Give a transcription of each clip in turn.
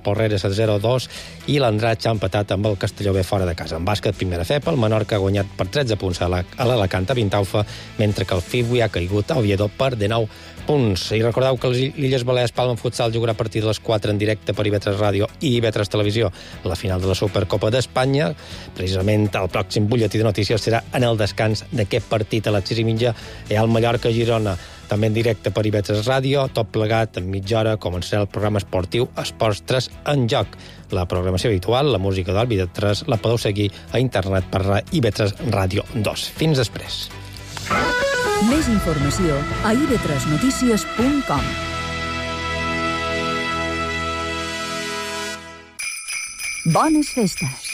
Porreres a 0-2 i l'Andratx ha empatat amb el Castelló B fora de casa. En bàsquet, primera FEP, el Menorca ha guanyat per 13 punts a l'Alacant a Vintaufa, mentre que el Fibui ha caigut a Oviedo per 19 punts. I recordeu que les Illes Balears Palma Futsal jugarà a partir de les 4 en directe per IB3 Ràdio i IB3 Televisió la final de la Supercopa d'Espanya. Precisament el pròxim butlletí de notícies serà en el descans d'aquest partit a les 6:30. Hi ha el Mallorca-Girona també en directe per IB3 Ràdio, tot plegat en mitja hora començarà el programa esportiu Esports 3 en joc. La programació habitual, la música d'Òrbita 3, la podeu seguir a internet per IB3 Ràdio 2. Fins després. Més informació a ib3notícies.com. Bones festes.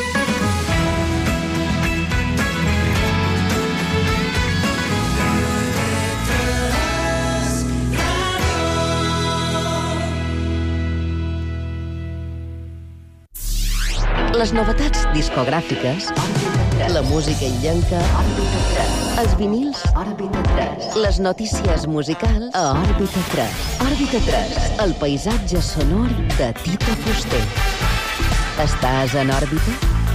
Les novetats discogràfiques, la música illenca, els vinils, les notícies musicals a Òrbita 3. Òrbita 3, el paisatge sonor de Tito Fuster. Estàs en òrbita?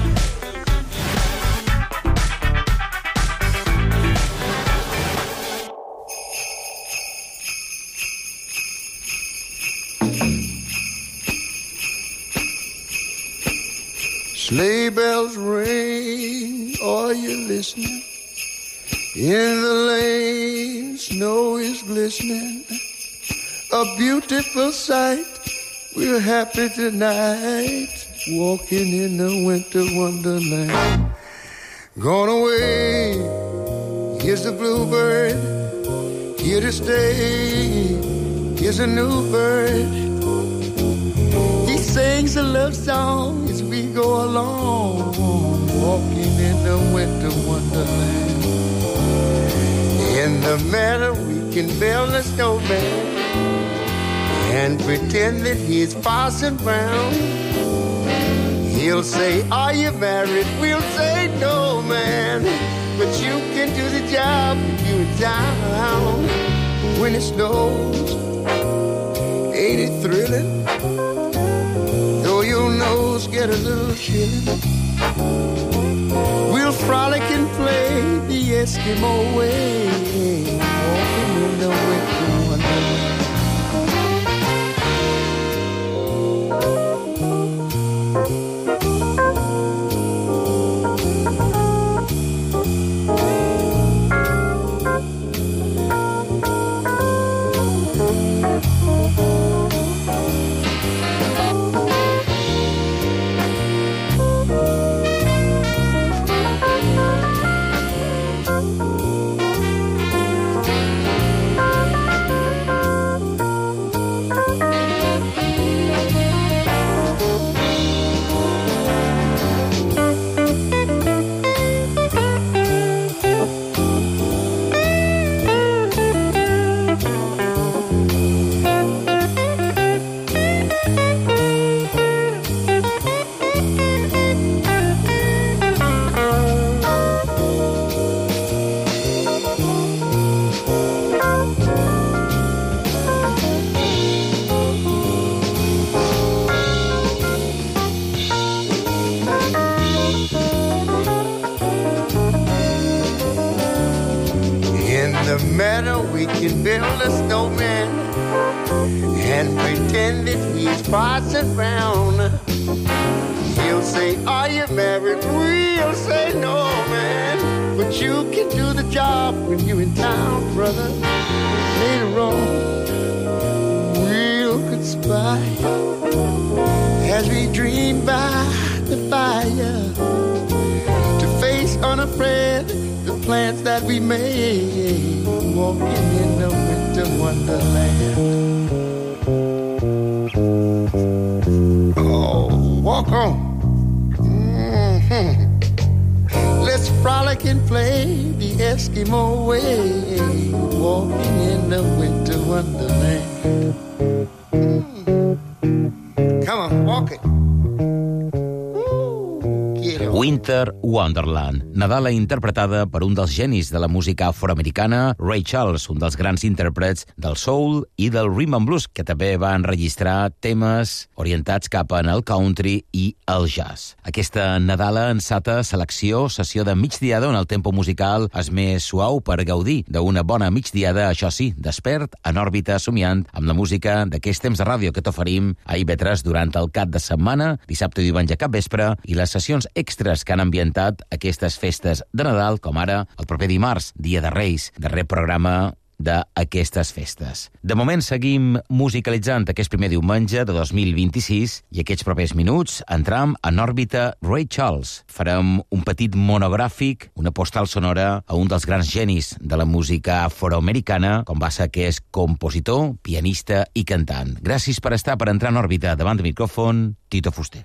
Sleigh bells ring, are you listening? In the lane, snow is glistening. A beautiful sight, we're happy tonight, walking in the winter wonderland. Gone away, here's the bluebird, here to stay, here's a new bird. He sings a love song as we go along, walking in the winter wonderland. In the meadow we can build a snowman and pretend that he's passing round. He'll say, are you married? We'll say, no, man, but you can do the job when you're in town. When it snows, ain't it thrilling? Though your nose get a little chilly, we'll frolic and play the Eskimo way, walking in the winter wonderland. Build a snowman and pretend that he's passing round. He'll say, are you married? We'll say, no, man, but you can do the job when you're in town, brother. Later on, we'll conspire as we dream by the fire to face unafraid the plans that we made, walking in the winter wonderland. Oh, walk on. Mm-hmm. Let's frolic and play the Eskimo way, walking in the winter wonderland. Come on, walk it. Ooh, get on. Winter Wonderland, Nadala interpretada per un dels genis de la música afroamericana, Ray Charles, un dels grans intèrprets del soul i del rhythm and blues, que també va enregistrar temes orientats cap en el country i el jazz. Aquesta Nadala ensata selecció, sessió de migdiada on el tempo musical és més suau per gaudir d'una bona migdiada, això sí, despert, en òrbita, somiant amb la música d'aquests temps de ràdio que t'oferim a IB3 durant el cap de setmana, dissabte i diumenge cap vespre, i les sessions extres que han ambientat aquestes festes de Nadal, com ara el proper dimarts, Dia de Reis, darrer programa d'aquestes festes. De moment seguim musicalitzant aquest primer diumenge de 2026 i aquests propers minuts entram en òrbita Ray Charles. Farem un petit monogràfic, una postal sonora a un dels grans genis de la música afroamericana, com va ser que és compositor, pianista i cantant. Gràcies per estar, per entrar en òrbita. Davant del micròfon, Tito Fuster.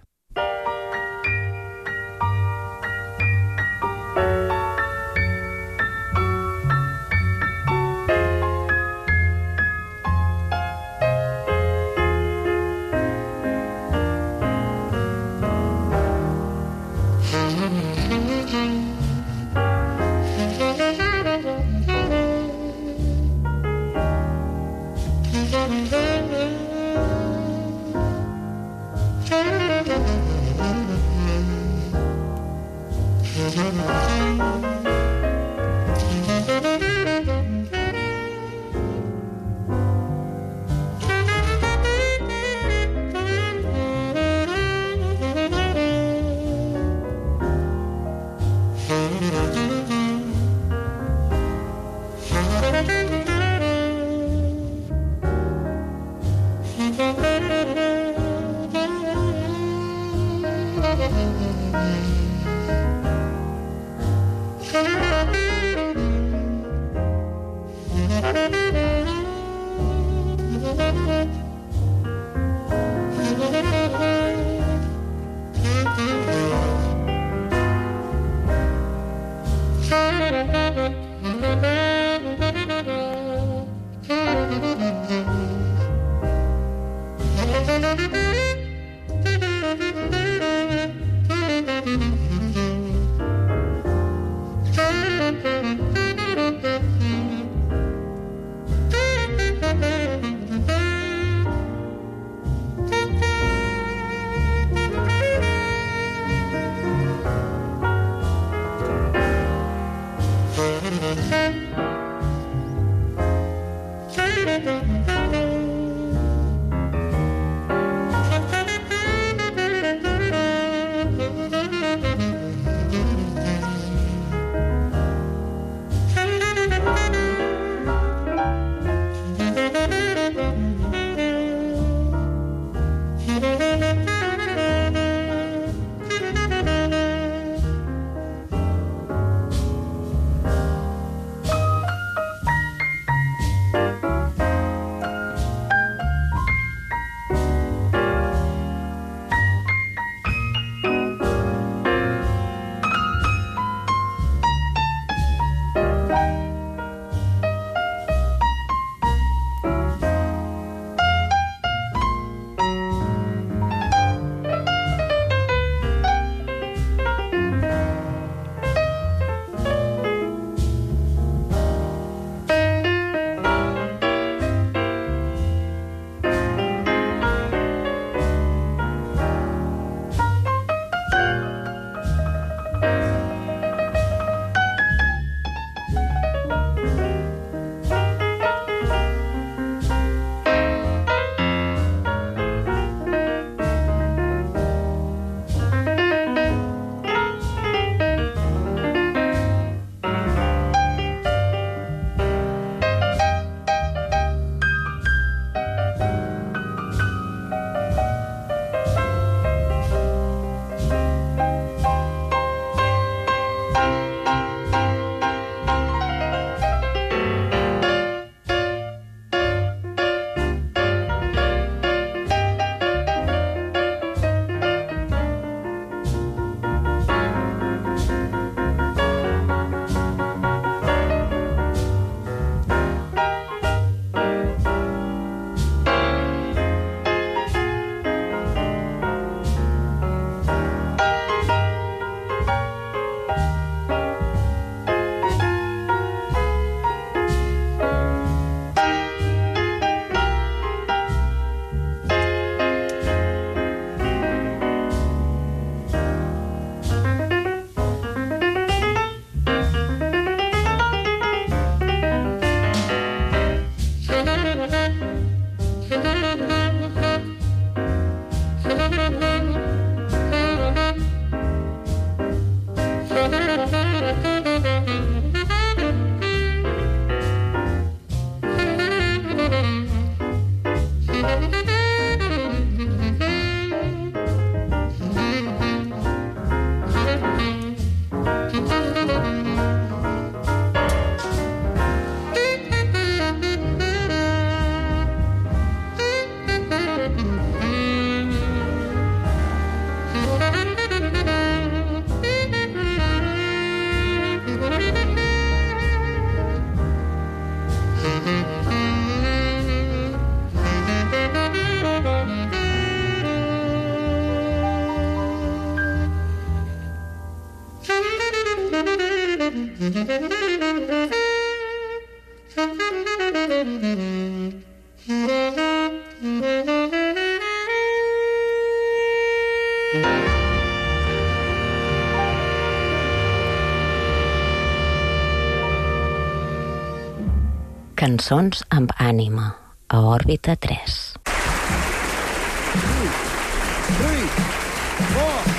Cançons amb ànima, a Òrbita 3. 3, 4.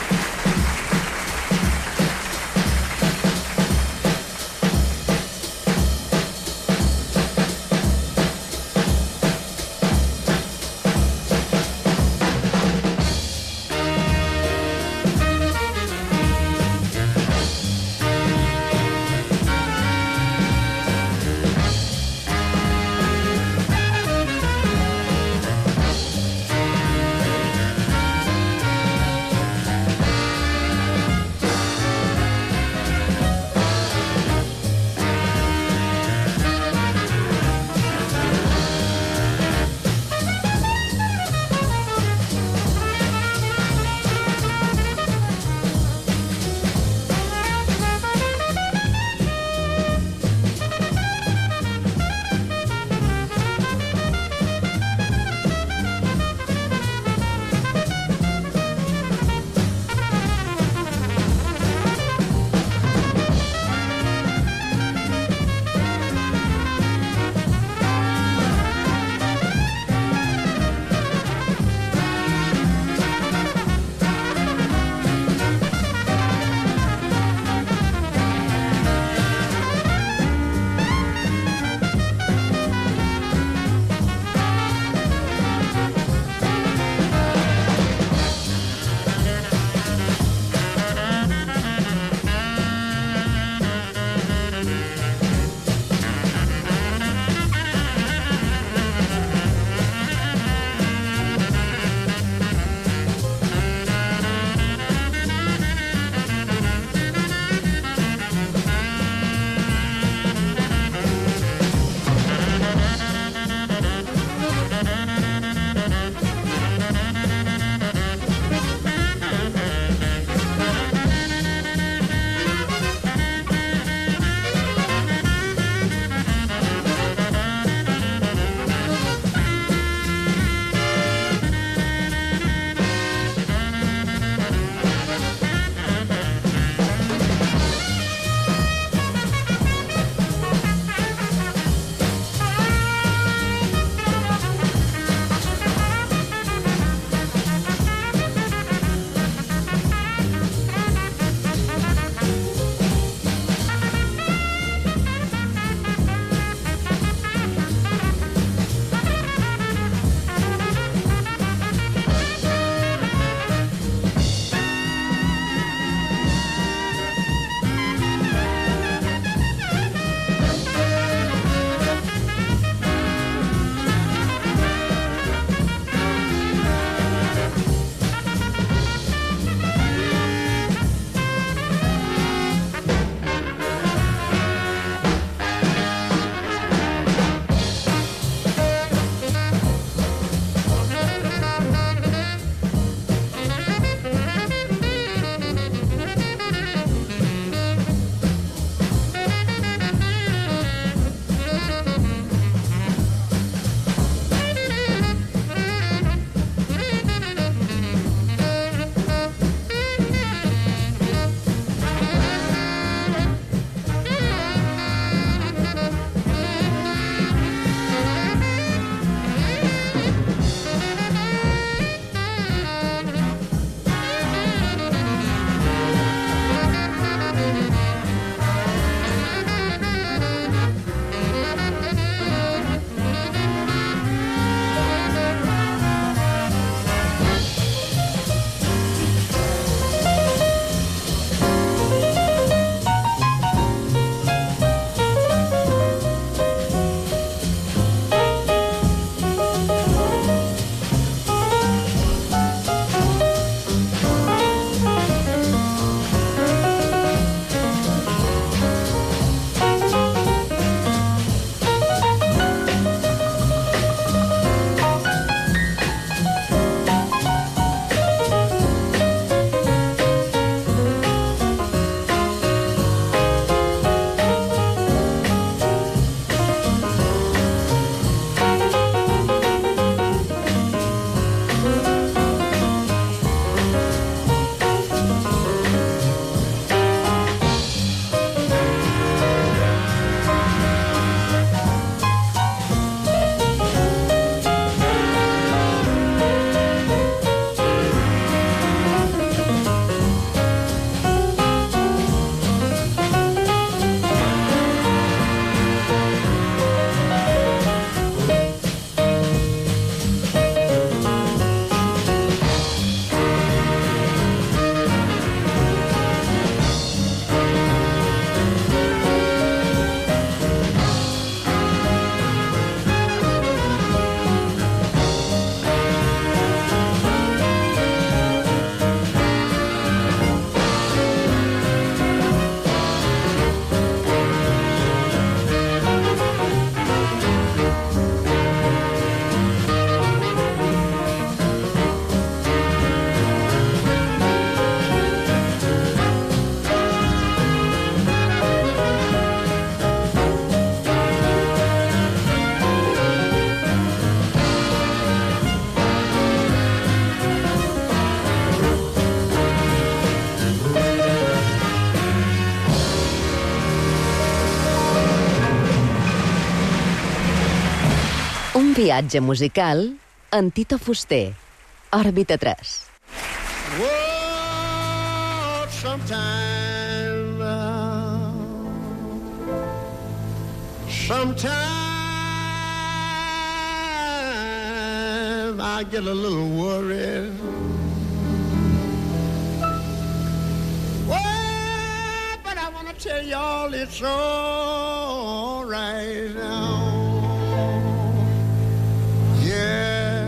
Un viatge musical en Tito Fuster, Òrbita 3. Whoa, sometime I get a little worried. Well, but I want to tell y'all it's all right now. Yeah.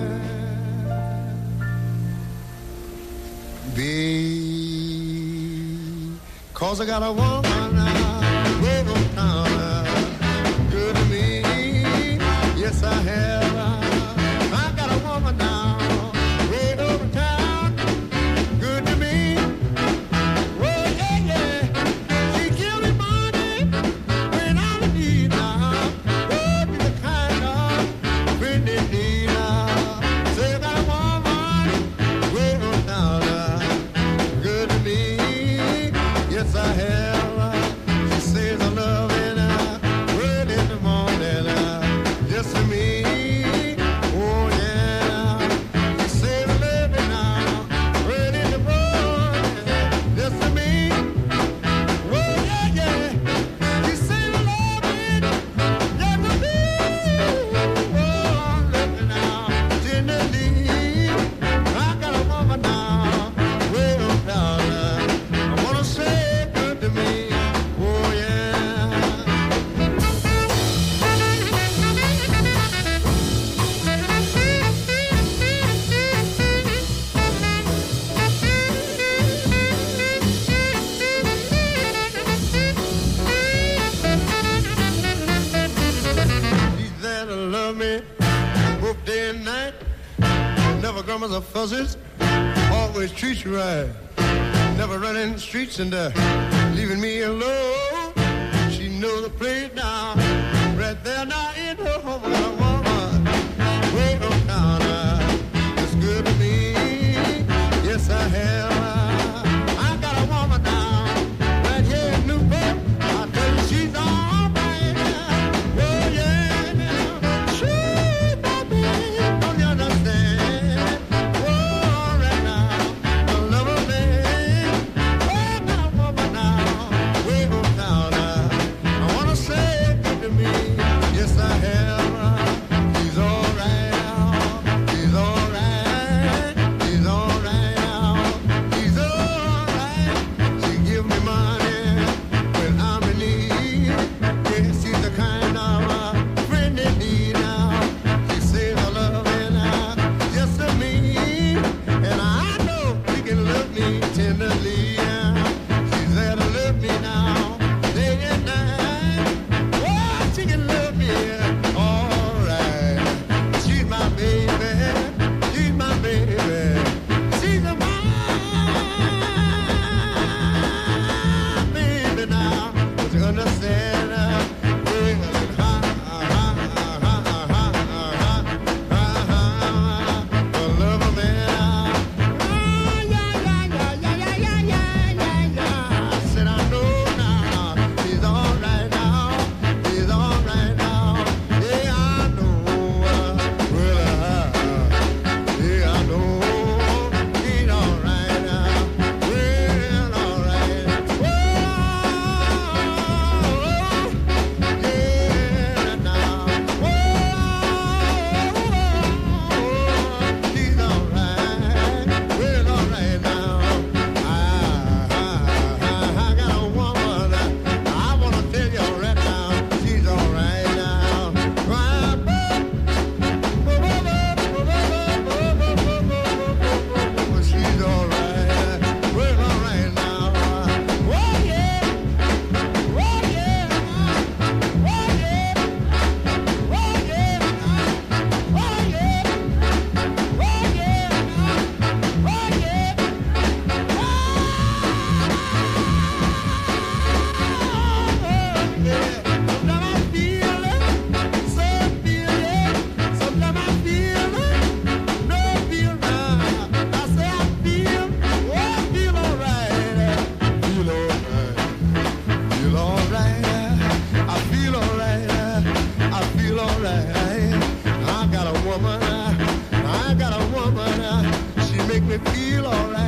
Because I got a woman now, way on town, good to me. Yes, I have. I got a woman now, way over town, good to me. Well, yeah, yeah. She give me money when I'm in need now. Oh, be the kind of friend in need now. Say I got a woman, way over town, good to me. Yes, I have. She says I love it early in the morning, just to me. Oh yeah. She says I love it now early in the morning, just to me. Oh yeah, yeah. She says I love it just to me. Oh, I'm living now tenderly. I got a woman now, way on down. I wanna say good to me. Oh yeah. She's there to love me both day and night. Never grumbles or fuzzes, always treats you right. Never running the streets and leaving me alone. She knows the place now, right there now in her home. I got a woman way on town, it's good to me. Yes, I have. I got a woman now, right here in Newport. I tell you she's all right. Oh yeah, sweet baby, don't you understand? Oh, right now, I love her man. Oh, I got a woman now, way on town. I wanna say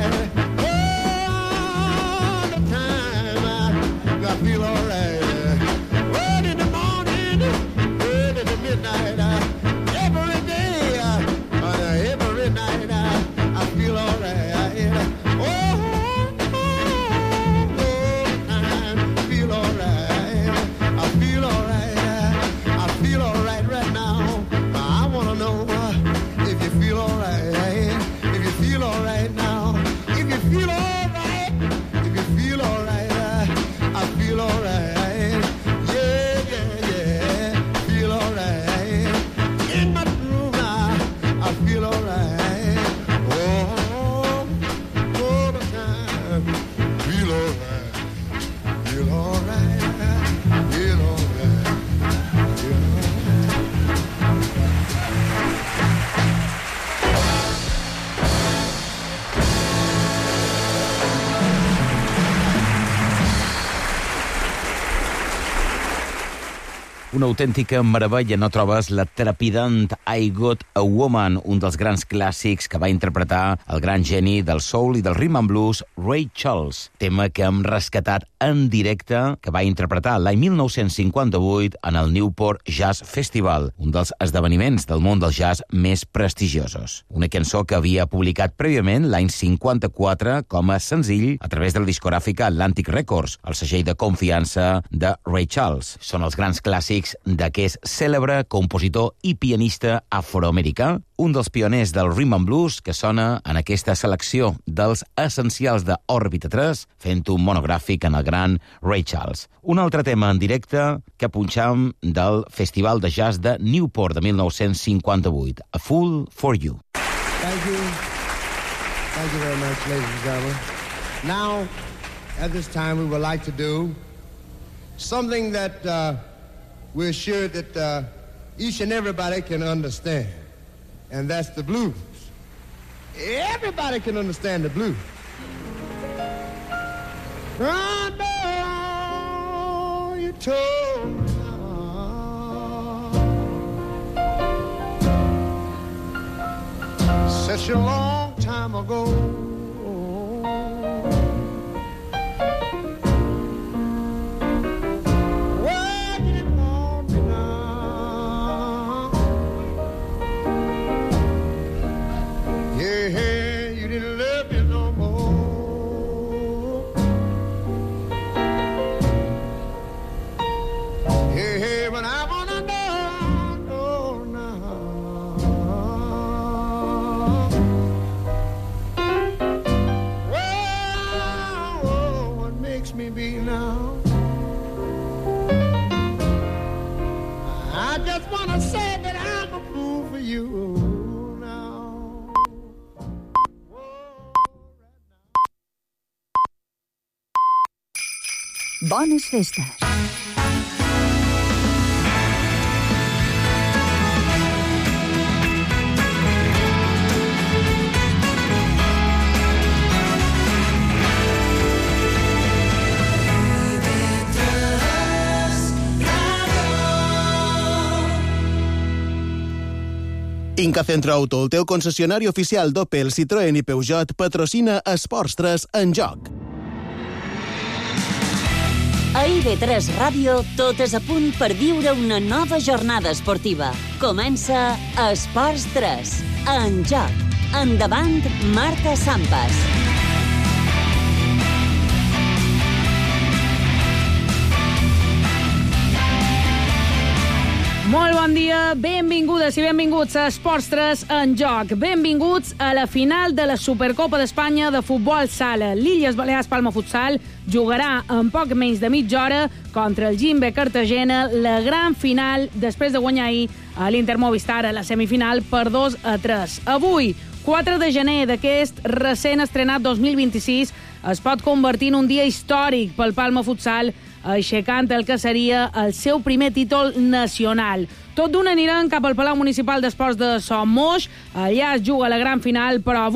All the time I feel all right. Early in the morning, early in the midnight, every day, every night, I feel all right. Una autèntica meravella, no trobes? La trepidant I Got a Woman, un dels grans clàssics que va interpretar el gran geni del soul i del rhythm and blues, Ray Charles, tema que hem rescatat en directe, que va interpretar l'any 1958 en el Newport Jazz Festival, un dels esdeveniments del món del jazz més prestigiosos. Una cançó que havia publicat prèviament l'any 54 com a senzill a través de la discogràfica Atlantic Records, el segell de confiança de Ray Charles. Són els grans clàssics d'aquest cèlebre compositor i pianista afroamericà, un dels pioners del rhythm and blues que sona en aquesta selecció dels essencials d'Òrbita 3, fent un monogràfic en el gran Ray Charles. Un altre tema en directe que punxam del Festival de Jazz de Newport de 1958, A Fool for You. Thank you. Thank you very much, ladies and gentlemen. Now, at this time, we would like to do something that we're sure that each and everybody can understand, and that's the blues. Everybody can understand the blues. Run down your toes, such a long time ago. Bones festes. Inca Centro Auto, el teu concessionari oficial d'Opel, Citroën i Peugeot, patrocina Esports 3 en joc. A IB3 Ràdio, tot és a punt per viure una nova jornada esportiva. Comença Esports 3, en joc. Endavant, Marta Sampas. Molt bon dia, benvingudes i benvinguts a Esports 3 en joc. Benvinguts a la final de la Supercopa d'Espanya de futbol sala. L'Illes Balears Palma Futsal jugarà en poc menys de mitja hora contra el Jimbe Cartagena la gran final després de guanyar ahir a l'Inter Movistar a la semifinal per 2-3. Avui, 4 de gener d'aquest recent estrenat 2026, es pot convertir en un dia històric pel Palma Futsal, aixecant el que seria el seu primer títol nacional. Tot d'un aniran cap al Palau Municipal d'Esports de Sommoix. Allà es juga la gran final, però avui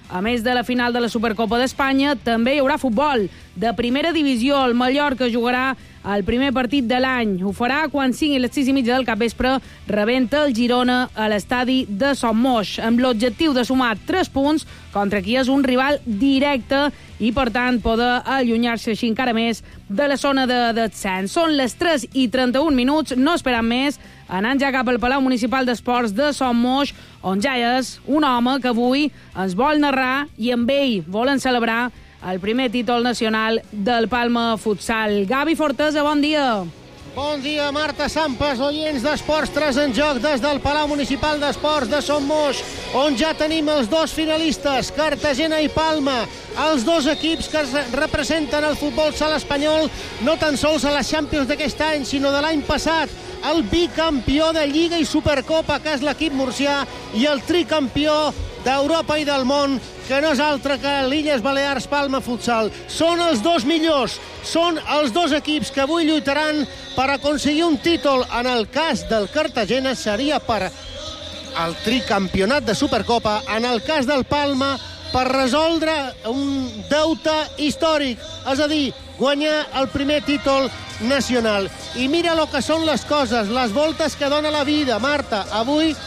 a més de la final de la Supercopa d'Espanya, també hi haurà futbol. De primera divisió, el Mallorca jugarà el primer partit de l'any. Ho farà quan siguin les 6:30 del capvespre, rebent el Girona a l'estadi de Son Moix, amb l'objectiu de sumar 3 punts contra qui és un rival directe i, per tant, poder allunyar-se així encara més de la zona de descens. Són les 3:31 minuts, no esperant més, anant ja cap al Palau Municipal d'Esports de Son Moix, on ja és un home que avui ens vol narrar i amb ell volen celebrar el primer títol nacional del Palma Futsal. Gavi Fortesa, bon dia. Bon dia, Marta Sampas, oients d'Esports 3 en joc des del Palau Municipal d'Esports de Son Moix, on ja tenim els dos finalistes, Cartagena i Palma, els dos equips que representen el futbol sala espanyol, no tan sols a les Champions d'aquest any, sinó de l'any passat, el bicampió de Lliga i Supercopa, que és l'equip murcià, i el tricampió d'Europa i del món, que no és altre que l'Illes Balears Palma Futsal. Són els dos millors, són els dos equips que avui lluitaran per aconseguir un títol. En el cas del Cartagena seria per el tricampionat de Supercopa, en el cas del Palma per resoldre un deute històric, és a dir, guanyar el primer títol nacional. I mira el que són les coses, les voltes que dona la vida, Marta. Avui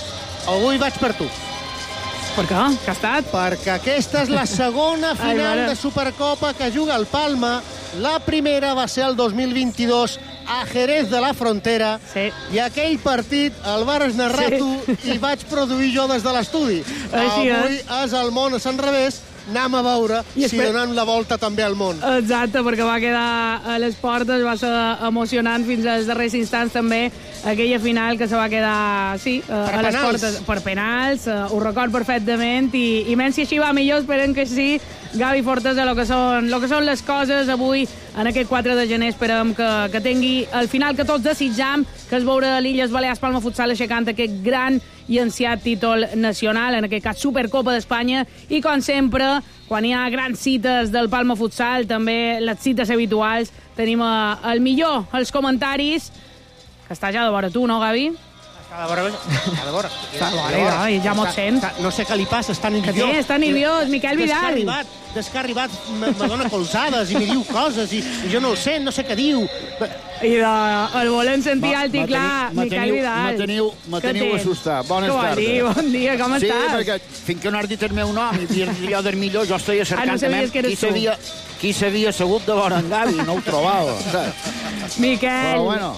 vaig per tu. Per què? Què ha estat? Perquè aquesta és la segona final de Supercopa que juga el Palma. La primera va ser el 2022 a Jerez de la Frontera. Sí. I aquell partit el vas narrar tu i vaig produir jo des de l'estudi. Avui és el món a Sant Revés. Anem a veure si donem la volta també al món. Exacte, perquè va quedar a les portes, va ser emocionant fins als darrers instants també, aquella final que se va quedar, sí, a les portes per penals, ho record perfectament, i menys si així va millor, esperem que sí. Gavi Fortesa, el que són les coses avui, en aquest 4 de gener, esperem que tingui el final que tots desitjam, que és veure l'Illes Balears Palma Futsal aixecant aquest gran i ansiat títol nacional, en aquest cas Supercopa d'Espanya, i com sempre, quan hi ha grans cites del Palma Futsal, també les cites habituals, tenim el millor, els comentaris, que està ja de vora tu, no, Gavi? Està de vora. Ja m'ho sent. No sé què li passa, està nerviós. Què? Està nerviós, Miquel Vidal. Des que ha arribat me dona colzades i me diu coses i jo no el sent, no sé què diu. I el volem sentir alt i clar, Miquel Vidal. Me teniu assustat. Bones tardes. Bon dia, com estàs? Sí, perquè fins que no has dit el meu nom i dir allò del millor, jo estic cercant qui s'havia assegut de vora en Gavi, no ho trobava, saps? Miquel,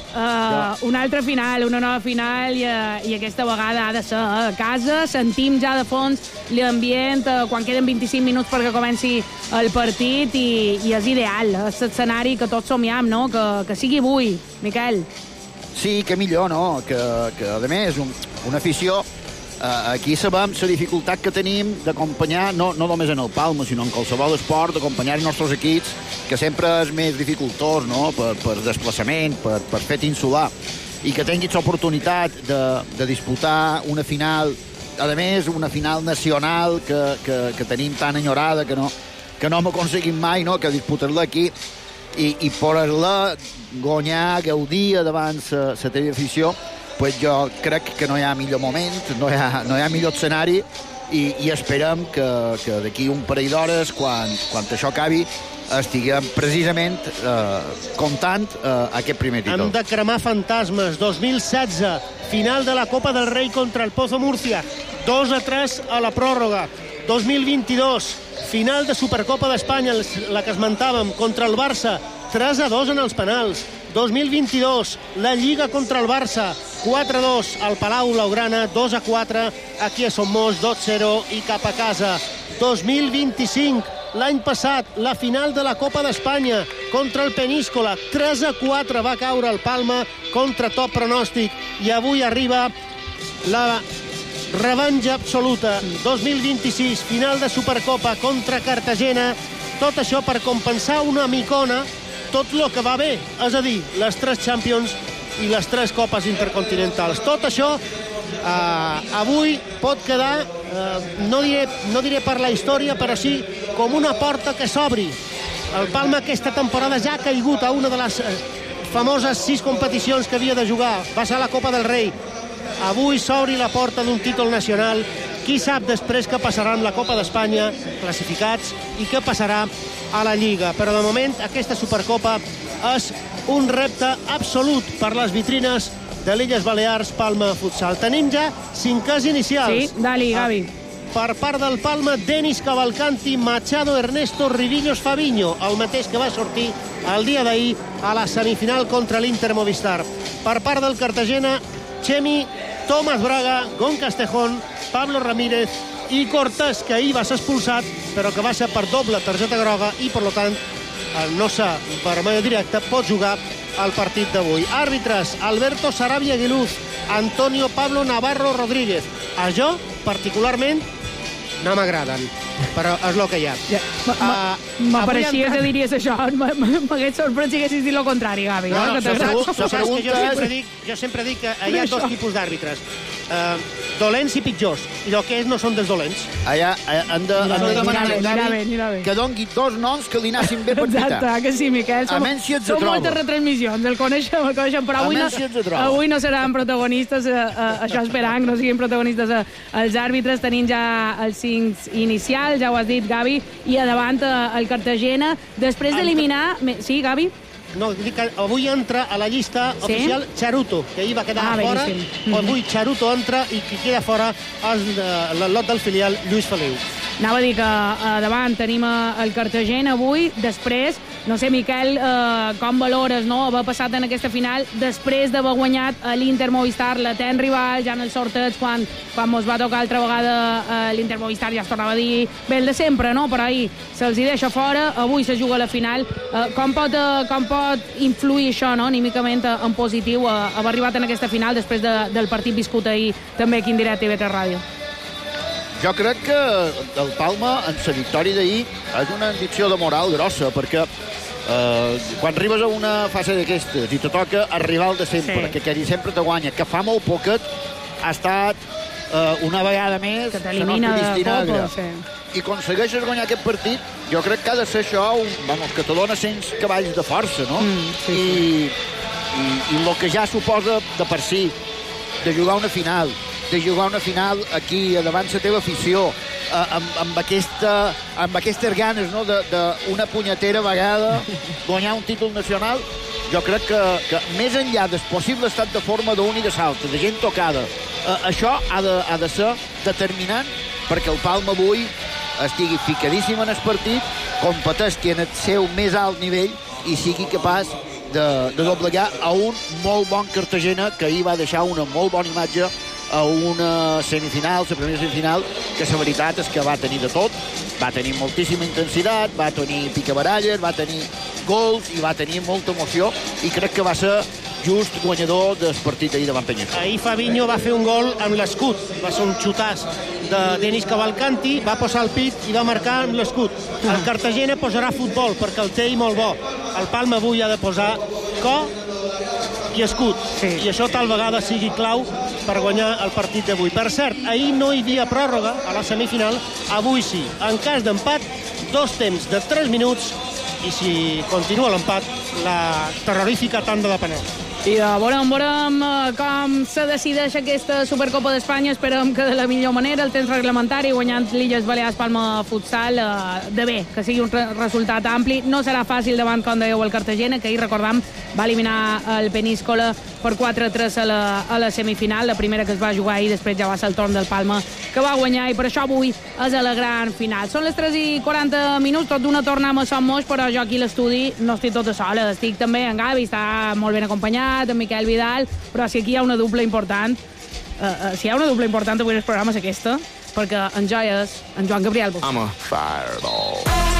una altra final, una nova final, i aquesta vegada ha de ser a casa. Sentim ja de fons l'ambient quan queden 25 minuts perquè comenci el partit, i és ideal, és l'escenari que tots somiam, no? Que sigui avui, Miquel. Sí, que millor, no? Que a més, una afició... Aquí sabem la dificultat que tenim d'acompanyar, no només en el Palma, sinó en qualsevol esport, d'acompanyar els nostres equips, que sempre és més dificultós, no?, per desplaçament, per fet insular, i que tinguis l'oportunitat de disputar una final, a més, una final nacional que tenim tan enyorada, que no hem aconseguit mai, no?, que disputar-la aquí, i poder-la guanyar, gaudir davant la teva afició, pues jo crec que no hi ha millor moment, no hi ha millor escenari, i esperem que d'aquí un parell d'hores, quan això acabi, estiguem precisament comptant aquest primer títol. Hem de cremar fantasmes. 2016, final de la Copa del Rei contra el Pozo Murcia, 2-3 a la pròrroga. 2022, final de Supercopa d'Espanya, la que esmentàvem, contra el Barça, 3-2 en els penals. 2022, la Lliga contra el Barça, 4-2 al Palau Blaugrana, 2-4 aquí a Son Moix, 2-0 i cap a casa. 2025, l'any passat, la final de la Copa d'Espanya contra el Peníscola, 3-4 va caure el Palma contra tot pronòstic, i avui arriba la revenja absoluta. 2026, final de Supercopa contra Cartagena, tot això per compensar una micona tot el que va bé, és a dir, les 3 Champions i les 3 Copes Intercontinentals. Tot això avui pot quedar, no diré per la història, però sí com una porta que s'obri. El Palma aquesta temporada ja ha caigut a una de les famoses 6 competicions que havia de jugar. Va ser la Copa del Rei. Avui s'obri la porta d'un títol nacional Qui sap després què passarà amb la Copa d'Espanya, classificats, i què passarà a la Lliga. Però de moment aquesta Supercopa és un repte absolut per les vitrines de l'Illes Balears Palma Futsal. Tenim ja 5 inicials. Sí, dali, Gavi. Per part del Palma, Denis Cavalcanti, Machado, Ernesto, Riviños, Fabiño, el mateix que va sortir el dia d'ahir a la semifinal contra l'Inter Movistar. Per part del Cartagena, Chemi, Tomás Braga, Gon Castejón, Pablo Ramírez i Cortés, que ahir va ser expulsat, però que va ser per doble targeta groga i, per tant, el no ser vermell directe pot jugar al partit d'avui. Àrbitres, Alberto Sarabia Aguiluz, Antonio Pablo Navarro Rodríguez. A jo, particularment, no m'agraden, però és el que hi ha. M'apareixia que diries això. M'hagués sorprès si haguessis dit el contrari, Gavi. Jo sempre dic que hi ha dos tipus d'àrbitres. Dolents i pitjors. I el que és no són dels dolents. Allà han de demanar que doni dos noms que li nassin bé per pitar. Exacte, que sí, Miquel. A menys si ets de troba. Són moltes retransmissions, el coneixem, però avui no seran protagonistes, això esperant que no siguin protagonistes els àrbitres. Tenim ja els 5 inicials, ja ho has dit, Gavi, i a davant el Cartagena. Després d'eliminar... Sí, Gavi? No, dic que avui entra a la llista oficial Charuto, que ahir va quedar fora. Avui Charuto entra i qui queda fora és el lot del filial Lluís Feliu. Anava a dir que davant tenim el Cartagena avui. Després, no sé, Miquel, com valores haver passat en aquesta final després d'haver guanyat a l'Inter Movistar, l'etern rival, ja en els sorteig, quan mos va tocar altra vegada l'Inter Movistar, ja es tornava a dir bé el de sempre, no? Però ahir se'ls hi deixa fora, avui se juga a la final. Com pot influir això, no, anímicament en positiu, haver arribat en aquesta final després del partit viscut ahir també aquí en directe a TV3 Ràdio? Jo crec que el Palma, en la victòria d'ahir, és una indicació de moral grossa, perquè quan arribes a una fase d'aquestes i te toca arribar al de sempre, que quasi sempre te guanya, que fa molt poquet, ha estat una vegada més que t'elimina de Copa, i aconsegueixes guanyar aquest partit, jo crec que ha de ser això que te dona 100 cavalls de força, no? I el que ja suposa de per si de jugar una final aquí davant la teva afició, amb aquestes ganes, no, d'una punyetera vegada guanyar un títol nacional, jo crec que més enllà del possible estat de forma d'un i de l'altre, de gent tocada, això ha de ser determinant perquè el Palma avui estigui ficadíssim en el partit, competeixi en el seu més alt nivell i sigui capaç de doblegar a un molt bon Cartagena que ahir va deixar una molt bona imatge a una semifinal, la primera semifinal, que la veritat és que va tenir de tot, va tenir moltíssima intensitat, va tenir picabaralles, va tenir gols i va tenir molta emoció, i crec que va ser just guanyador del partit ahir davant Peñasco. Ahir Fabiño va fer un gol amb l'escut, va ser un xutàs de Denis Cavalcanti, va posar el pit i va marcar amb l'escut. El Cartagena posarà futbol perquè el té molt bo. El Palma avui ha de posar cor i escut, i això tal vegada sigui clau per guanyar el partit d'avui. Per cert, ahir no hi havia pròrroga a la semifinal, avui sí. En cas d'empat, 2 temps de 3 minuts, i si continua l'empat, la terrorífica tanda de penal. I veurem com se decideix aquesta Supercopa d'Espanya. Esperem que de la millor manera, el temps reglamentari, guanyant l'Illes Balears Palma Futsal, de bé, que sigui un resultat ampli. No serà fàcil davant, com dèieu, el Cartagena, que ahir, recordam, va eliminar el Peníscola per 4-3 a la semifinal, la primera que es va jugar ahir, després ja va ser el torn del Palma, que va guanyar, i per això avui és a la gran final. Són les 3:40, tot d'una tornem a Som Moix, però jo aquí a l'estudi no estic tota sola, estic també en Gavi, està molt ben acompanyat, en Miquel Vidal, però si aquí hi ha una dupla important, avui en el programa és aquesta, perquè en jo és en Joan Gabriel Bosco. I'm a fireball.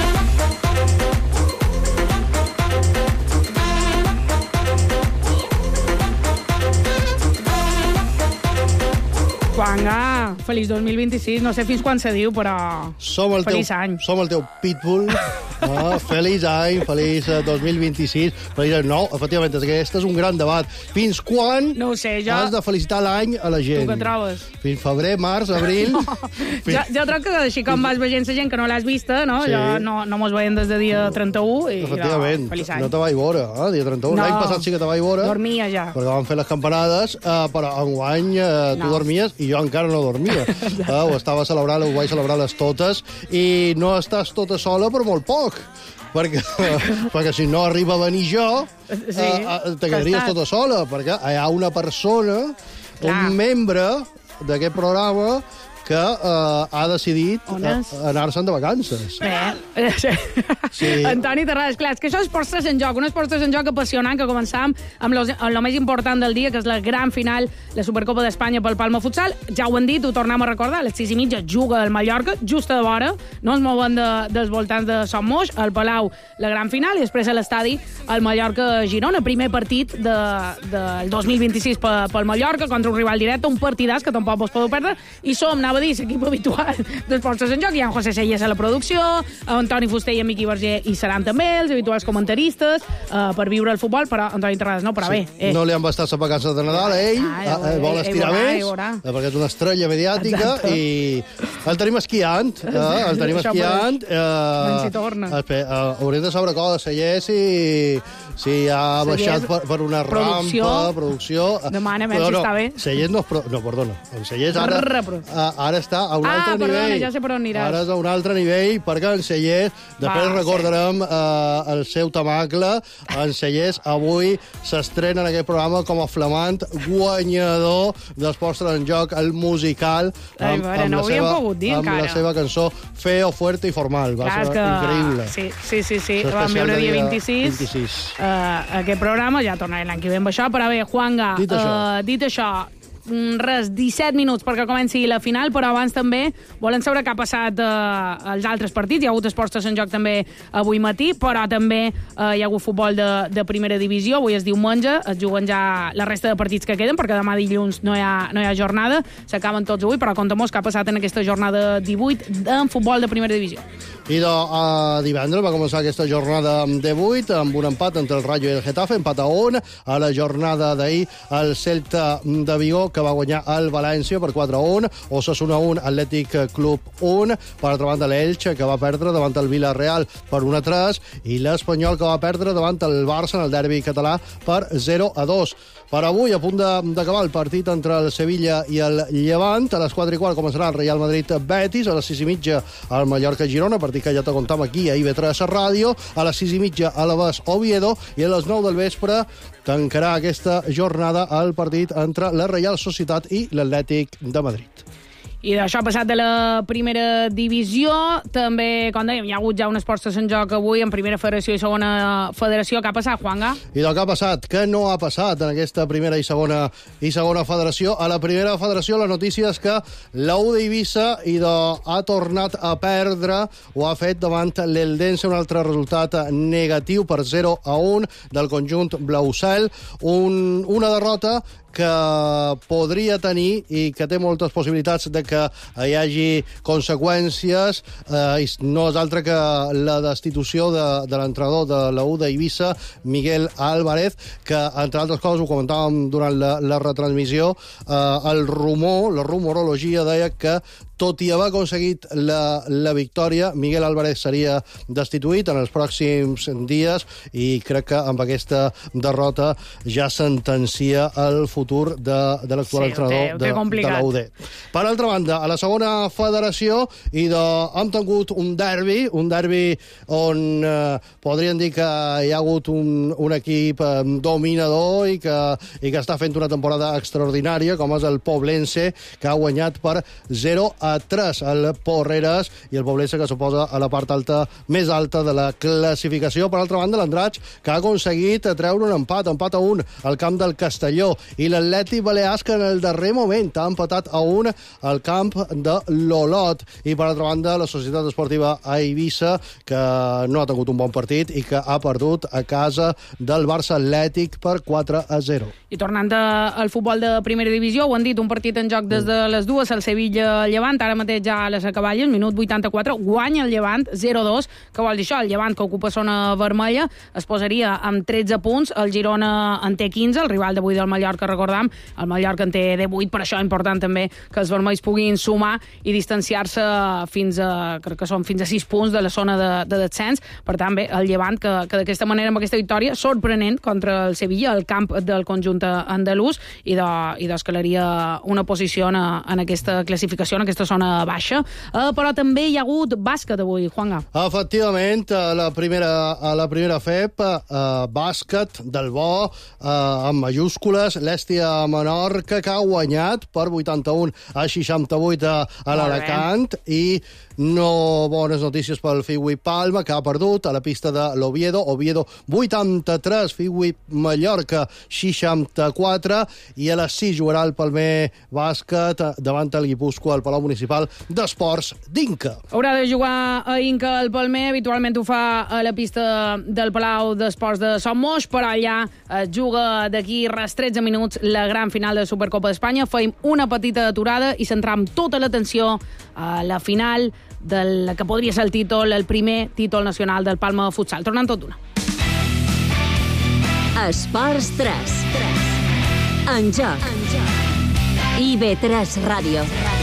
Juanga, feliç 2026. No sé fins quan se diu, però feliç any. Som el teu pitbull Feliç any, feliç 2026, feliç any nou. Efectivament, aquest és un gran debat. Fins quan no ho sé, has de felicitar l'any a la gent? Tu què trobes? Fins febrer, març, abril... Jo trobo que així com vas veient la gent que no l'has vista, no? Sí. No mos veiem des de dia 31 i efectivament, feliç any. no te vaig veure, dia 31. L'any passat sí que te vaig veure. Dormia ja. Perquè vam fer les campanades, però enguany tu dormies i jo encara no dormia. Ho estava celebrant, ho vaig celebrar les totes, i no estàs tota sola per molt poc. Perquè si no arriba a venir jo, te quedaries tota sola, perquè hi ha una persona, un membre d'aquest programa, que ha decidit anar-se'n de vacances. Sí. Antoni Terrades, clar, és que això és Esports 3 en joc, un Esports 3 en joc apassionant que començam amb lo més important del dia, que és la gran final, la Supercopa d'Espanya pel Palma Futsal. Ja ho hem dit, ho tornem a recordar, a les 6:30 juga el Mallorca, just a vora, no ens mouen dels voltants de Son Moix, al Palau la gran final, i després a l'estadi el Mallorca-Girona, primer partit del 2026 pel Mallorca, contra un rival directe, un partidàs que tampoc us podeu perdre, i som, anava a dir, l'equip habitual d'Esports 3 en joc. Hi ha en José Sellés a la producció, Antoni Fuster i en Miqui Verger hi seran també, els habituals comentaristes, per viure el futbol, però Antoni Terrades no, però bé. No li han bastat les vacances de Nadal a ell, vol estirar més, perquè és una estrella mediàtica, i el tenim esquiant, si torna. Hauríem de saber cosa de Sellés si ha baixat per una rampa, producció. Demana si està bé. Sellés no, perdona, el Sellés ara està a un altre nivell. Perdona, ja sé per on aniràs. Ara és a un altre nivell, perquè en Sellés, després recordarem el seu tamacle, en Sellés avui s'estrena en aquest programa com a flamant guanyador d'Esports 3 en joc, el musical, amb la seva cançó Feo, Fuerte y Formal. Va ser increïble. Sí. Vam veure dia 26. Aquest programa, ja tornaré l'any que ve amb això, però bé, Juanga, dit això, res, 17 minuts perquè comenci la final, però abans també volem saber què ha passat als altres partits. Hi ha hagut Esports 3 en joc també avui matí, però també hi ha hagut futbol de primera divisió. Avui és diumenge, es juguen ja la resta de partits que queden, perquè demà dilluns no hi ha jornada, s'acaben tots avui, però contem-nos què ha passat en aquesta jornada 18 en futbol de primera divisió. I divendres va començar aquesta jornada 18 amb un empat entre el Rayo i el Getafe, empat a 1. A la jornada d'ahir, el Celta de Vigo, que va guanyar el València per 4-1, Osasuna 1, Atlètic Club 1, per altra banda l'Elche, que va perdre davant el Villarreal per 1-3, i l'Espanyol, que va perdre davant el Barça en el derbi català per 0-2. Per avui, a punt d'acabar el partit entre el Sevilla i el Llevant, a les 4:15 començarà el Real Madrid-Betis, a les 6:30 el Mallorca-Girona, partit que ja te contam aquí a IB3 Ràdio, a les 6:30 a l'Alavés-Oviedo, i a les 9 del vespre tancarà aquesta jornada el partit entre la Reial Societat i l'Atlètic de Madrid. I d'això ha passat de la primera divisió. També, com dèiem, hi ha hagut ja un Esports 3 en joc avui en primera federació i segona federació. Què ha passat, Juanga? I del que ha passat, que no ha passat en aquesta primera i segona federació. A la primera federació la notícia és que l'U d'Eivissa ha tornat a perdre, ho ha fet davant l'Eldense, un altre resultat negatiu per 0-1 del conjunt blaucel. Una derrota que podria tenir i que té moltes possibilitats de que hi hagi conseqüències, no és altra que la destitució de l'entrenador de la U d'Eivissa, Miguel Álvarez, que, entre altres coses, ho comentàvem durant la retransmissió, la rumorologia deia que tot i haver aconseguit la victòria, Miguel Álvarez seria destituït en els pròxims dies, i crec que amb aquesta derrota ja sentencia el futur de l'actual entrenador de la UD. Per altra banda, a la segona federació hem tingut un derbi on podríem dir que hi ha hagut un equip dominador i que està fent una temporada extraordinària, com és el Poblense, que ha guanyat per 0-3 al Porreres, i el Poblense que s'oposa a la part més alta de la classificació. Per altra banda, l'Andratx, que ha aconseguit treure un empat a 1 al camp del Castelló, i l'Atlètic Balears, que en el darrer moment ha empatat a 1 al camp de l'Olot. I per altra banda, la Societat Esportiva Eivissa, que no ha tingut un bon partit i que ha perdut a casa del Barça Atlètic per 4-0. I tornant al futbol de primera divisió, ho han dit, un partit en joc des de les 2, el Sevilla-Llevant, Llevant, ara mateix ja a les acaballes, minut 84, guanya el Llevant 0-2, que vol dir això, el Llevant, que ocupa zona vermella, es posaria amb 13 punts, el Girona en té 15, el rival d'avui del Mallorca, recordam, el Mallorca en té 18, per això és important també que els vermells puguin sumar i distanciar-se fins a 6 punts de la zona de descens. Per tant, bé, el Llevant, que d'aquesta manera, amb aquesta victòria sorprenent contra el Sevilla, el camp del conjunt andalús, i d'escalaria una posició en aquesta classificació, en aquesta zona baixa. Però també hi ha hagut bàsquet avui, Juanga. Efectivament, a la primera FEP, bàsquet del bo, amb majúscules, l'Hèstia Menorca, que ha guanyat per 81-68 a l'Alacant, i no bones notícies pel Fiui Palma, que ha perdut a la pista de l'Oviedo. Oviedo 83, Fiui Mallorca 64, i a les 6 jugarà el Palmer Bàsquet davant el Guipúscoa al Palau Municipal d'Esports d'Inca. Haurà de jugar a Inca el Palmer, habitualment ho fa a la pista del Palau d'Esports de Son Moix, però allà juga d'aquí res 13 minuts la gran final de Supercopa d'Espanya. Feim una petita aturada i centram tota l'atenció a la final del que podria ser el primer títol nacional del Palma Futsal. Tornant tot d'una. Esports 3. En joc. IB3 Ràdio.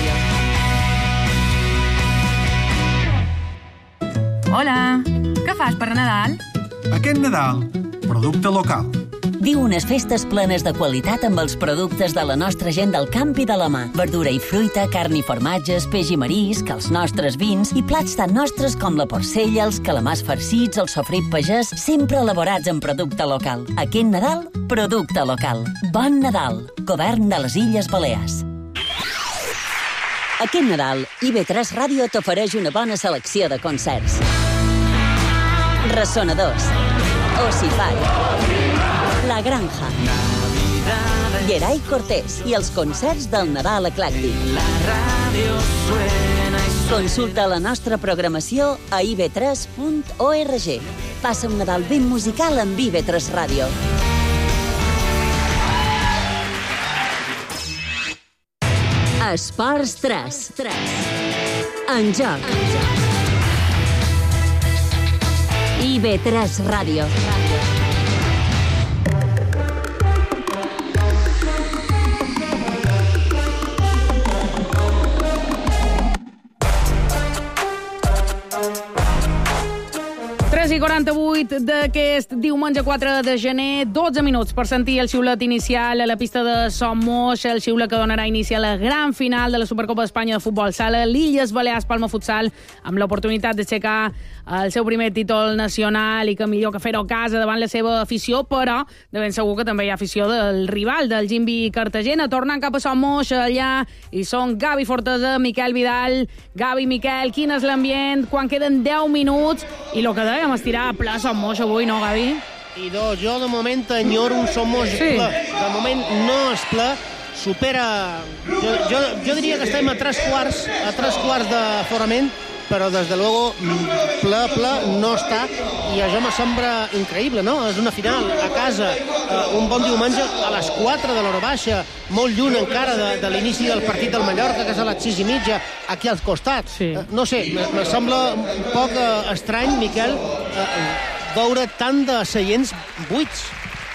Hola, què fas per Nadal? Aquest Nadal, producte local. Viu unes festes plenes de qualitat amb els productes de la nostra gent del camp i de la mà. Verdura i fruita, carn i formatges, peix i marisc, els nostres vins i plats tan nostres com la porcella, els calamars farcits, el sofrit pagès, sempre elaborats en producte local. Aquest Nadal, producte local. Bon Nadal, Govern de les Illes Balears. Aquest Nadal, IB3 Ràdio t'ofereix una bona selecció de concerts. Ressonadors, Ossify, La Granja, Geray Cortés i els concerts del Nadal Eclèctic. Consulta la nostra programació a ib3.org. Passa un Nadal ben musical amb IB3 Ràdio. Esports 3. En joc. IB3 Ràdio. I 48 d'aquest diumenge 4 de gener, 12 minuts per sentir el xiulet inicial a la pista de Son Moix, el xiulet que donarà inici a la gran final de la Supercopa d'Espanya de Futbol Sala, l'Illes Balears Palma Futsal, amb l'oportunitat d'aixecar el seu primer títol nacional, i que millor que fer-ho a casa davant la seva afició, però de ben segur que també hi ha afició del rival, del Gimbi Cartagena. Tornant cap a Son Moix, allà hi són Gavi Fortesa, Miquel Vidal. Gavi, Miquel, quin és l'ambient quan queden 10 minuts i el que dèiem, estirar a ple Son Moix avui, no, Gavi? Jo de moment enyoro un Son Moix ple. De moment no és ple. Supera... Jo diria que estem a tres quarts d'aforament, però des de luego ple no està, i això me sembla increïble, no? És una final a casa, un bon diumenge a les 4 de l'hora baixa, molt lluny encara de l'inici del partit del Mallorca, que és a les 6:30, aquí al costat. Sí. No sé, me sembla un poc estrany, Miquel, veure tant de seients buits.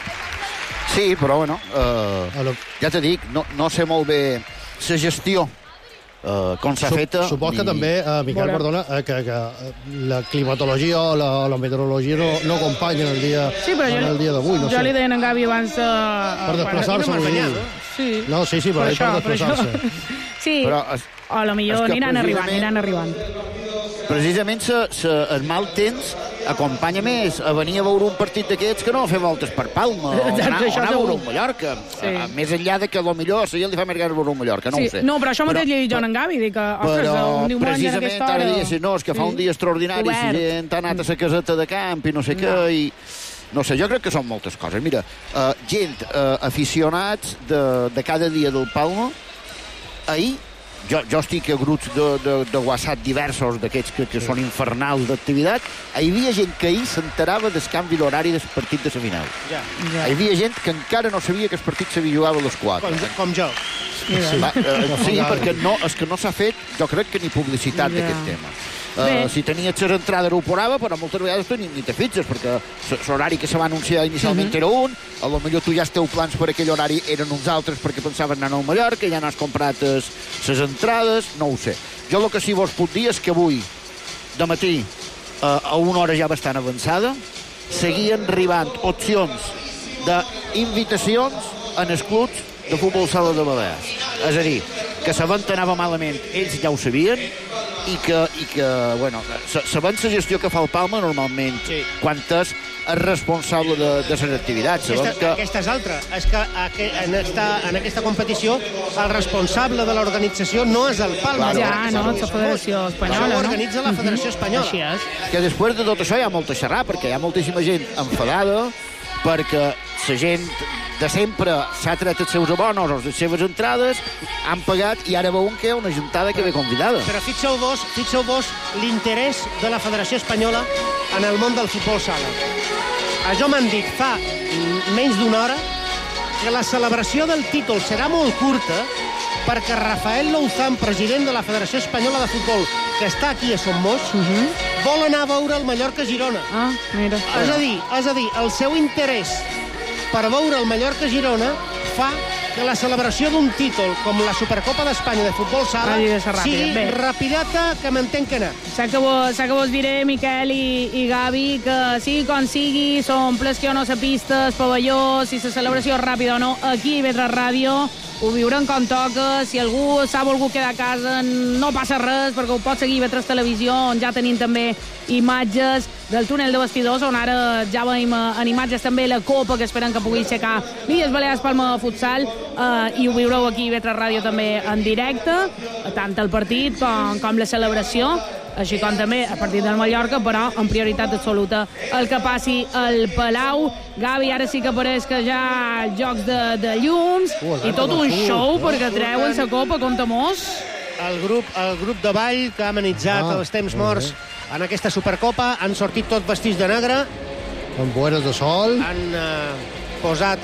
Sí, però bueno, ja t'he dit, no sé molt bé la gestió com s'ha fet. Supos que també, Miquel, perdona, que la climatologia o la meteorologia no acompanyen el dia d'avui. Jo li deien a en Gavi abans... Per desplaçar-se, vull dir. Sí. No, sí, però per desplaçar-se. Sí, o potser aniran arribant. Precisament el mal temps acompanya més a venir a veure un partit d'aquests que no a fer voltes per Palma o anar a veure un Mallorca. Més enllà de que potser a la gent li fa més ganes veure un Mallorca, no ho sé. No, però això mateix li he dit jo a en Gavi, dic que, ostres, un diumenge a aquesta hora... No, és que fa un dia extraordinari, la gent ha anat a la caseta de camp i no sé què, i... No sé, jo crec que són moltes coses. Mira, gent, aficionats de cada dia del Palma, ahir jo estic a grups de WhatsApp diversos, d'aquests que són infernals d'activitat. Hi havia gent que ahir s'enterava del canvi d'horari del partit de la final. Hi havia gent que encara no sabia que el partit s'havia jugat a les 4. Com jo. Sí, perquè és que no s'ha fet, jo crec que ni publicitat d'aquest tema. Si tenies les entrades ho porava, però moltes vegades ni te fitxes, perquè l'horari que se va anunciar inicialment era un, a lo millor tu ja els teus plans per aquell horari eren uns altres perquè pensaven anar al Mallorca, ja n'has comprat les entrades, no ho sé. Jo el que sí vos puc dir és que avui, de matí, a una hora ja bastant avançada, seguien arribant opcions d'invitacions en els clubs de futbol sala de Balears. És a dir, que la venda anava malament, ells ja ho sabien, i que bueno, sabent la gestió que fa el Palma normalment, quan és el responsable de les activitats. Aquesta és altra. És que en aquesta competició el responsable de l'organització no és el Palma. És la Federació Espanyola. Això ho organitza la Federació Espanyola. Així és. Que després de tot això hi ha molta xerrar, perquè hi ha moltíssima gent enfadada, perquè la gent de sempre s'ha tret els seus abonos o les seves entrades, han pagat i ara veuen que hi ha una juntada que ve convidada. Però fixeu-vos l'interès de la Federació Espanyola en el món del futbol sala. Això m'han dit fa menys d'una hora que la celebració del títol serà molt curta perquè Rafael Louzán, president de la Federació Espanyola de Futbol, que està aquí a Somos, vol anar a veure el Mallorca-Girona. Mira. És a dir, el seu interès per veure el Mallorca-Girona fa que la celebració d'un títol com la Supercopa d'Espanya de futbol sala sigui rapidata, que m'entenc que anar. Sé que vos diré, Miquel i Gavi, que sigui com sigui, s'omples que o no la pista, el pavelló, si la celebració és ràpida o no, aquí a Vetres Ràdio ho viurem com toca. Si algú s'ha volgut quedar a casa, no passa res, perquè ho pot seguir a Vetres Televisió, on ja tenim també imatges del túnel de vestidors, on ara ja veiem en imatges també la copa que esperem que pugui aixecar Illes Balears Palma Futsal, i ho viureu aquí a Vetres Ràdio també en directe, tant el partit com la celebració, així com també a partir del Mallorca, però en prioritat absoluta el que passi al Palau. Gavi, ara sí que pareix que ja jocs de llums i tot un show perquè treuen la copa, compte-mos. El grup de ball que ha amenitzat els temps morts en aquesta Supercopa han sortit tots vestits de negre, amb boires de sol, han posat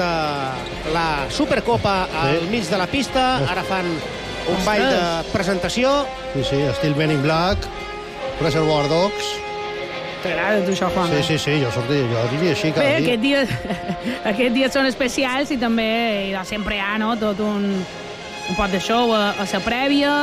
la Supercopa al mig de la pista, ara fan un ball de presentació. Sí, estil Men in Black, Reservoir Dogs. T'agrada tu això, Juan? Sí, jo diria així cada dia. Aquests dies són especials i també sempre hi ha tot un pot de show a la prèvia,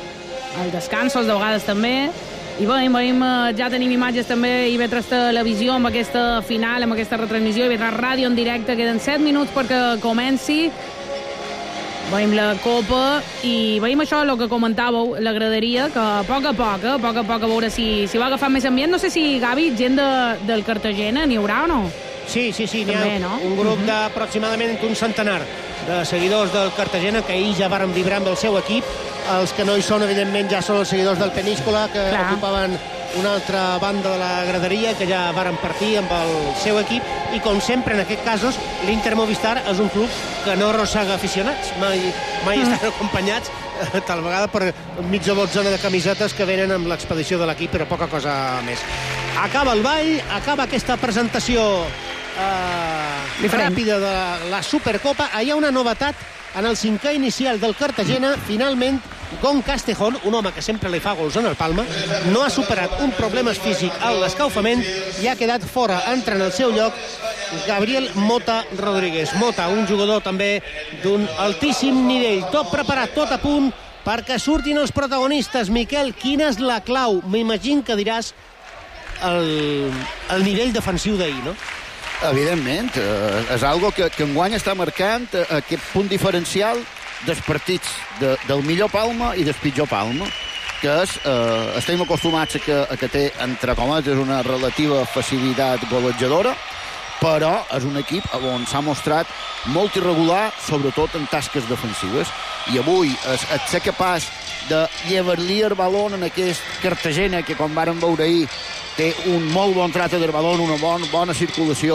al descansos de vegades també. I veiem, ja tenim imatges també i Vetres Televisió amb aquesta final, amb aquesta retransmissió, i Vetres Ràdio en directe. Queden 7 minuts perquè comenci. Veiem la copa i veiem això, el que comentàveu, la graderia, que a poc a poc, a veure si va agafar més ambient. No sé si, Gavi, gent del Cartagena n'hi haurà o no? Sí, n'hi ha un grup d'aproximadament un centenar de seguidors del Cartagena que ahir ja varen vibrar amb el seu equip. Els que no hi són, evidentment, ja són els seguidors del Peníscola, que ocupaven una altra banda de la graderia, que ja varen partir amb el seu equip. I, com sempre, en aquests casos, l'Inter Movistar és un club que no arrossega aficionats. Mai estan acompanyats, tal vegada per mitja dotzena de camisetes que venen amb l'expedició de l'equip, però poca cosa més. Acaba el ball, acaba aquesta presentació ràpida de la Supercopa. Hi ha una novetat en el cinquè inicial del Cartagena. Finalment, Gon Castejón, un home que sempre li fa gols en el Palma, no ha superat un problema físic a l'escaufament i ha quedat fora. Entra en el seu lloc Gabriel Mota Rodríguez. Mota, un jugador també d'un altíssim nivell. Tot preparat, tot a punt perquè surtin els protagonistes. Miquel, quina és la clau? M'imagino que diràs el nivell defensiu d'ahir, no? Evidentment, és algo que enguany està marcant aquest punt diferencial dels partits del millor Palma i del pitjor Palma, que estem acostumats a que té, entre cometes, una relativa facilitat golejadora, però és un equip on s'ha mostrat molt irregular, sobretot en tasques defensives, i avui ser capaç de llevar-li el baló en aquest Cartagena que, com vàrem veure ahir, té un molt bon tracte del baló, una bona circulació,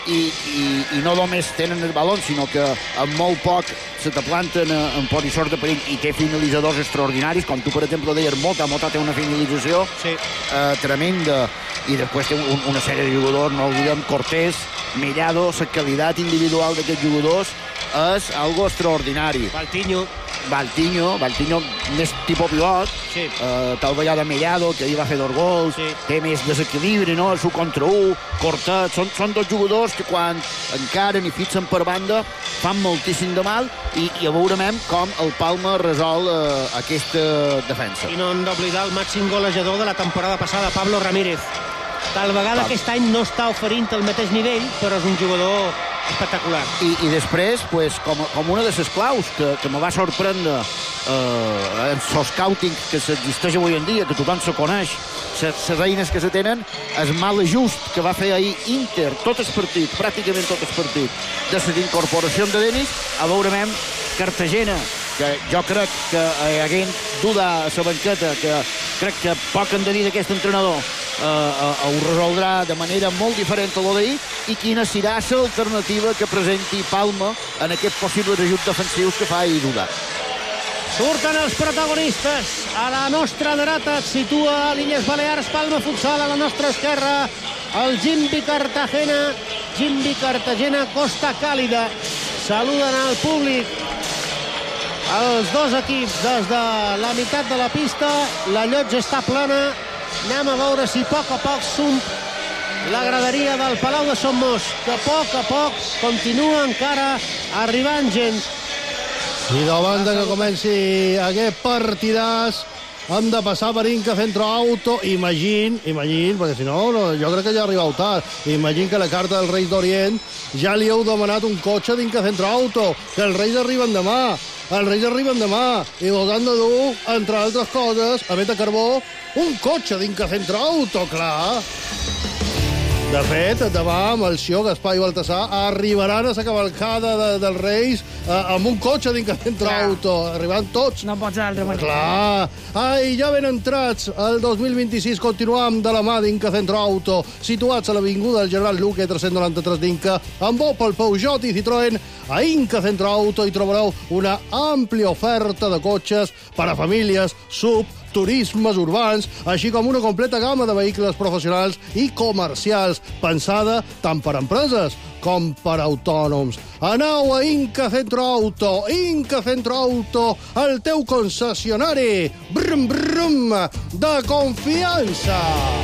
i no només tenen el baló, sinó que amb molt poc se te planten en posicions de perill i té finalitzadors extraordinaris, com tu, per exemple, deies, Mota té una finalització tremenda, i després té una sèrie de jugadors, no oblidem, Cortés, Mellado, la qualitat individual d'aquests jugadors és algo extraordinari. Valtinho, més tipus pilot, tal vegada Mellado, que ahir va fer 2 gols, té més desequilibri, no? El seu contra 1, Cortet, són 2 jugadors que quan encaren i fixen per banda fan moltíssim de mal, i veurem com el Palma resol aquesta defensa. I no hem d'oblidar el màxim golejador de la temporada passada, Pablo Ramírez. Tal vegada aquest any no està oferint el mateix nivell, però és un jugador espectacular. I després, com una de les claus que me va sorprendre en el scouting que s'existeix avui en dia, que tothom se coneix, les eines que se tenen, el mal ajust que va fer ahir Inter, tot el partit, pràcticament tot el partit, de les incorporacions de Denis, a veurem Cartagena, que jo crec que haguent duda a la banqueta, que crec que poc han de dir d'aquest entrenador, ho resoldrà de manera molt diferent a lo d'ahir, i quina serà l'alternativa que presenti Palma en aquests possibles ajuts defensius que fa ahir duda. Surten els protagonistes. A la nostra dreta et situa a l'Illes Balears, Palma Futsal, a la nostra esquerra el Gimbi Cartagena, Costa Càlida. Saluden al públic els 2 equips des de la meitat de la pista. La llotja està plena. Anem a veure si a poc surt la graderia del Palau de Somos, que a poc continua encara arribant gent. I davant que comenci aquest partidàs hem de passar per Inca Centro Auto. Imagín, perquè si no, jo crec que ja ha arribat tard. Imagín que la carta dels Reis d'Orient ja li heu demanat un cotxe d'Inca Centro Auto, que els Reis arriben demà. I vos han de dur, entre altres coses, a Meta Carbó, un cotxe d'Inca Centro Auto, clar. De fet, demà amb el Xio, Gaspar i Baltasar arribaran a la cavalcada dels Reis amb un cotxe d'Inca Centro Auto. Arribaran tots. No pots d'altra manera. Clar. Ai, ja ben entrats. El 2026 continuam de la mà d'Inca Centro Auto, situats a l'avinguda del General Luque 393 d'Inca, amb Opel, Peugeot i Citroën. A Inca Centro Auto hi trobareu una àmplia oferta de cotxes per a famílies, turismes urbans, així com una completa gamma de vehicles professionals i comercials, pensada tant per empreses com per autònoms. Aneu a Inca Centro Auto, el teu concessionari, brum, brum, de confiança.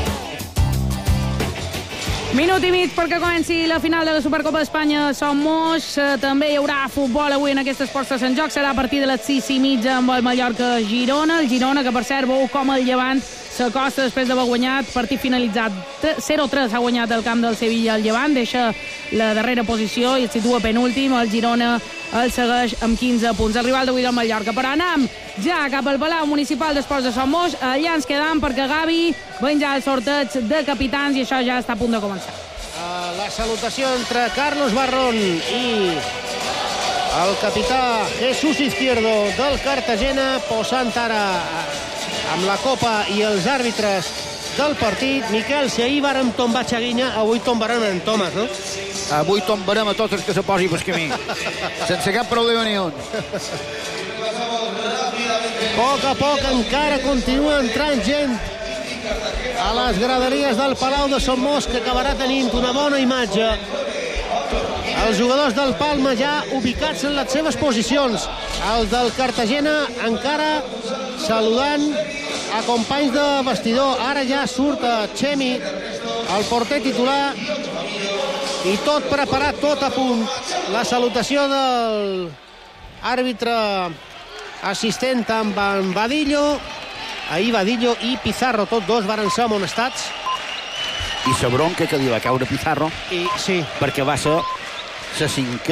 Minut i mig perquè comenci la final de la Supercopa d'Espanya de Somos. També hi haurà futbol avui en aquestes postes en joc. Serà a partir de les 6:30 amb el Mallorca-Girona. El Girona, que per cert veu com el Llevant s'acosta després d'haver guanyat, partit finalitzat 0-3, ha guanyat el camp del Sevilla el Llevant, deixa la darrera posició i el situa penúltim. El Girona el segueix amb 15 punts. El rival d'avui del Mallorca. Però anem ja cap al Palau Municipal d'Esports de Somos. Allà ens quedam perquè Gavi ven ja el sorteig de capitans i això ja està a punt de començar. La salutació entre Carlos Barrón i el capità Jesús Izquierdo del Cartagena, posant ara amb la copa i els àrbitres del partit. Miquel, si ahir vàrem tombar Xaguinya, avui tombarem en Tomàs, no? Avui tombarem a tots els que se posi pel camí, sense cap problema ni un. A poc encara continua entrant gent a les graderies del Palau de Somos, que acabarà tenint una bona imatge. Els jugadors del Palma ja ubicats en les seves posicions. Els del Cartagena encara saludant a companys de vestidor. Ara ja surt Chemi, el porter titular, i tot preparat, tot a punt. La salutació del àrbitre assistent amb en Vadillo. Ahir Vadillo i Pizarro, tots dos varen ser amonestats. I la bronca que li va caure Pizarro, I sí, perquè va ser la cinquè